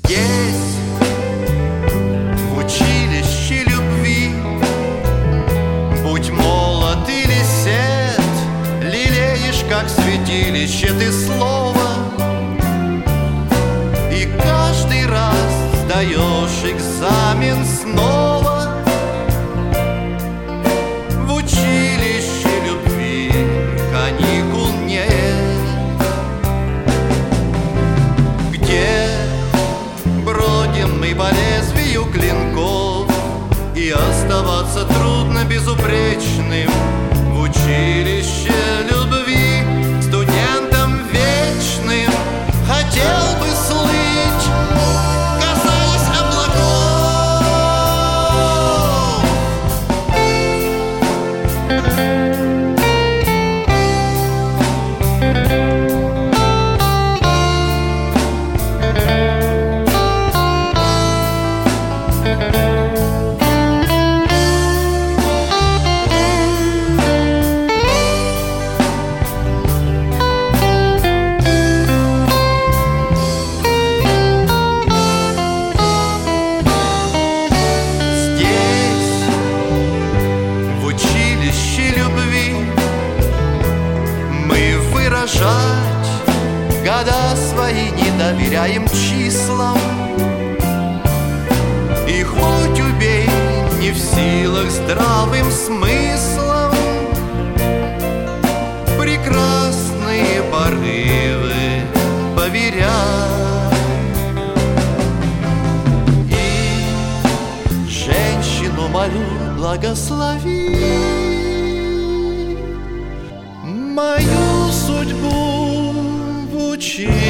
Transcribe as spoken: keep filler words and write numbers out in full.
Здесь, в училище любви, будь молод или сед, лелеешь, как святилище, ты слово, и каждый раз сдаешь экзамен снова. В училище любви каникул нет, где бродим мы по лезвию клинков, и оставаться трудно безупречным. В училище любви студентом вечным хотел бы слыть, касаясь облаков. Года свои не доверяем числам, и хоть убей, не в силах здравым смыслом прекрасные порывы поверять. И женщину молю, благослови мою судьбу в училище.